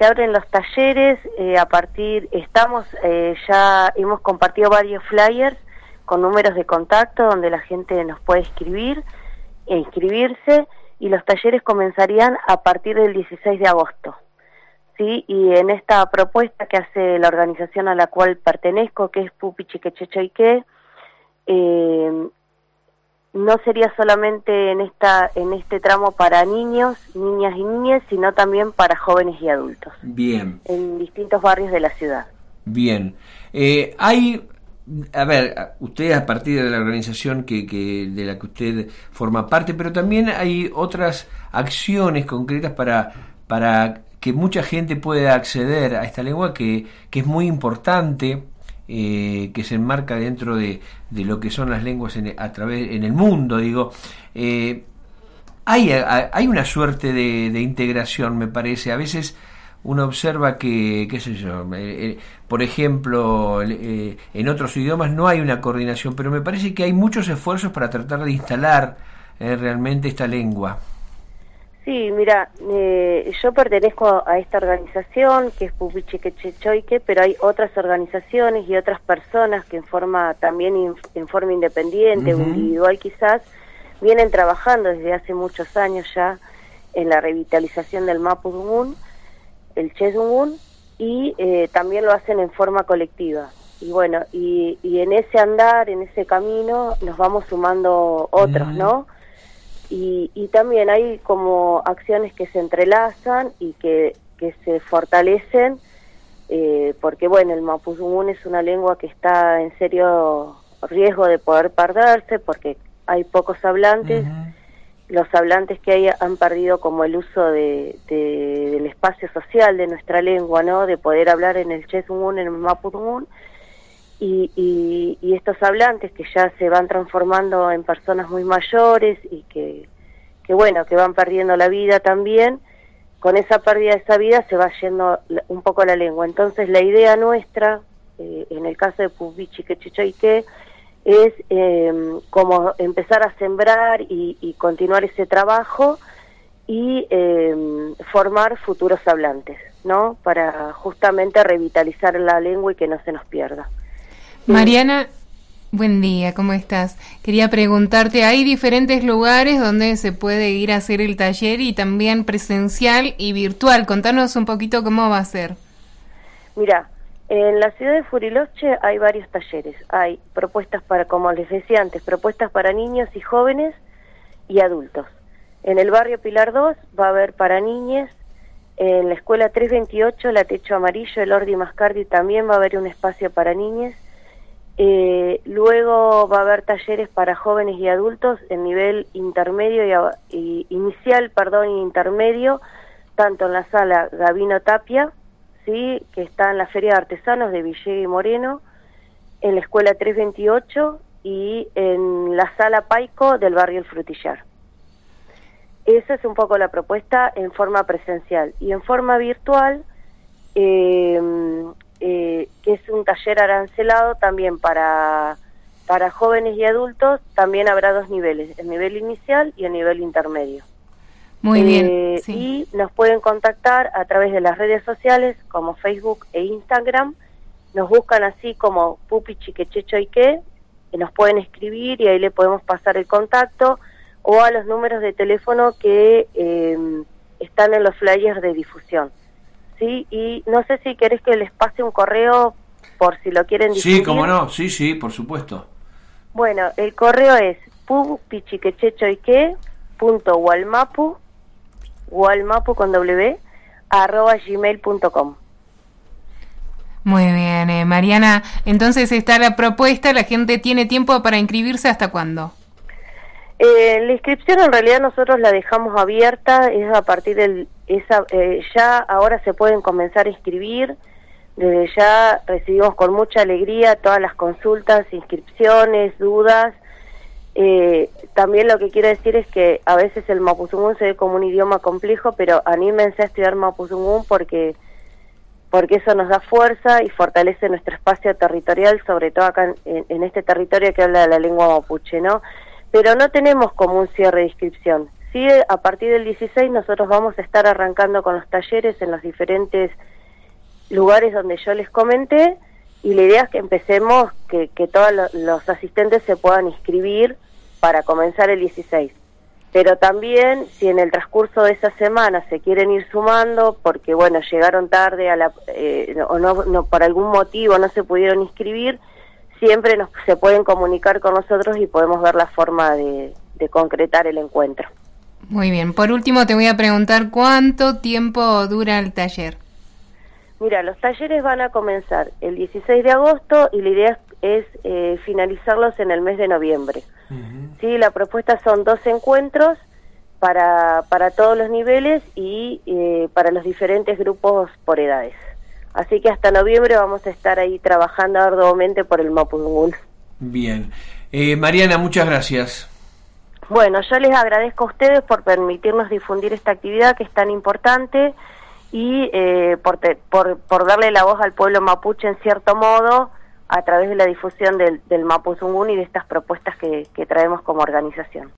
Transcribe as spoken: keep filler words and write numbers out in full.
se abren los talleres, eh, a partir, estamos, eh, ya hemos compartido varios flyers con números de contacto donde la gente nos puede escribir e inscribirse, y los talleres comenzarían a partir del dieciséis de agosto. Sí, y en esta propuesta que hace la organización a la cual pertenezco, que es Pupi Chiquechechoique, eh, no sería solamente en esta en este tramo para niños, niñas y niñas, sino también para jóvenes y adultos. Bien. En distintos barrios de la ciudad. Bien. Eh, hay, a ver, usted a partir de la organización que, que de la que usted forma parte, pero también hay otras acciones concretas para para que mucha gente pueda acceder a esta lengua que, que es muy importante, eh, que se enmarca dentro de, de lo que son las lenguas en, a través en el mundo, digo. Eh, hay, hay una suerte de, de integración, me parece. A veces uno observa que, qué sé yo, eh, eh, por ejemplo, eh, en otros idiomas no hay una coordinación, pero me parece que hay muchos esfuerzos para tratar de instalar eh, realmente esta lengua. Sí, mira, eh, yo pertenezco a esta organización que es Pupi Chiquechechoique, pero hay otras organizaciones y otras personas que en forma también in, en forma independiente, uh-huh. o individual quizás, vienen trabajando desde hace muchos años ya en la revitalización del Mapudungun, el Chesdungun, y eh, también lo hacen en forma colectiva. Y bueno, y, y en ese andar, en ese camino, nos vamos sumando otros, uh-huh. ¿no? Y, y también hay como acciones que se entrelazan y que, que se fortalecen, eh, porque bueno, el mapudungun es una lengua que está en serio riesgo de poder perderse, porque hay pocos hablantes, uh-huh. los hablantes que hay han perdido como el uso de, de, del espacio social de nuestra lengua, ¿no? De poder hablar en el chesdungun, en el mapudungun, Y, y, y estos hablantes que ya se van transformando en personas muy mayores y que, que bueno, que van perdiendo la vida también, con esa pérdida de esa vida se va yendo un poco la lengua. Entonces la idea nuestra, eh, en el caso de Pupi Chiquechechoique, es eh, como empezar a sembrar y, y continuar ese trabajo y eh, formar futuros hablantes, ¿no? Para justamente revitalizar la lengua y que no se nos pierda. Mariana, buen día, ¿cómo estás? Quería preguntarte, hay diferentes lugares donde se puede ir a hacer el taller y también presencial y virtual. Contanos un poquito cómo va a ser. Mira, en la ciudad de Furiloche hay varios talleres. Hay propuestas para, como les decía antes, propuestas para niños y jóvenes y adultos. En el barrio Pilar dos va a haber para niñes. En la escuela trescientos veintiocho, la Techo Amarillo, el Ordi Mascardi, también va a haber un espacio para niñes. Eh, luego va a haber talleres para jóvenes y adultos en nivel intermedio y, y inicial, perdón, y intermedio, tanto en la sala Gabino Tapia, sí, que está en la Feria de Artesanos de Villegas y Moreno, en la escuela trescientos veintiocho y en la sala Paico del barrio El Frutillar. Esa es un poco la propuesta en forma presencial. Y en forma virtual, eh, eh, que es un taller arancelado también para, para jóvenes y adultos, también habrá dos niveles, el nivel inicial y el nivel intermedio. Muy eh, bien, sí. Y nos pueden contactar a través de las redes sociales como Facebook e Instagram. Nos buscan así como Pupi Chiquechechoique, y nos pueden escribir y ahí le podemos pasar el contacto, o a los números de teléfono que eh, están en los flyers de difusión. Sí, y no sé si querés que les pase un correo por si lo quieren difundir. Sí, cómo no, sí, sí, por supuesto. Bueno, el correo es pupichiquechechoique punto walmapu, walmapu con w, arroba gmail punto com. Muy bien, eh, Mariana, entonces está la propuesta, la gente tiene tiempo para inscribirse, ¿hasta cuándo? Eh, la inscripción en realidad nosotros la dejamos abierta, es a partir del, esa, eh, ya ahora se pueden comenzar a inscribir, desde ya recibimos con mucha alegría todas las consultas, inscripciones, dudas. Eh, también lo que quiero decir es que a veces el mapudungun se ve como un idioma complejo, pero anímense a estudiar mapudungun porque, porque eso nos da fuerza y fortalece nuestro espacio territorial, sobre todo acá en, en este territorio que habla de la lengua mapuche, ¿no? Pero no tenemos como un cierre de inscripción. Sí, a partir del dieciséis nosotros vamos a estar arrancando con los talleres en los diferentes lugares donde yo les comenté, y la idea es que empecemos, que, que todos lo, los asistentes se puedan inscribir para comenzar el dieciséis. Pero también, si en el transcurso de esa semana se quieren ir sumando, porque bueno, llegaron tarde a la, eh, o no, no por algún motivo no se pudieron inscribir, siempre nos, se pueden comunicar con nosotros y podemos ver la forma de, de concretar el encuentro. Muy bien. Por último, te voy a preguntar cuánto tiempo dura el taller. Mira, los talleres van a comenzar el dieciséis de agosto y la idea es, es eh, finalizarlos en el mes de noviembre. Uh-huh. Sí, la propuesta son dos encuentros para, para todos los niveles y eh, para los diferentes grupos por edades. Así que hasta noviembre vamos a estar ahí trabajando arduamente por el Mapudungun. Bien. Eh, Mariana, muchas gracias. Bueno, yo les agradezco a ustedes por permitirnos difundir esta actividad que es tan importante y eh, por, te, por, por darle la voz al pueblo mapuche en cierto modo a través de la difusión del, del Mapudungun y de estas propuestas que, que traemos como organización.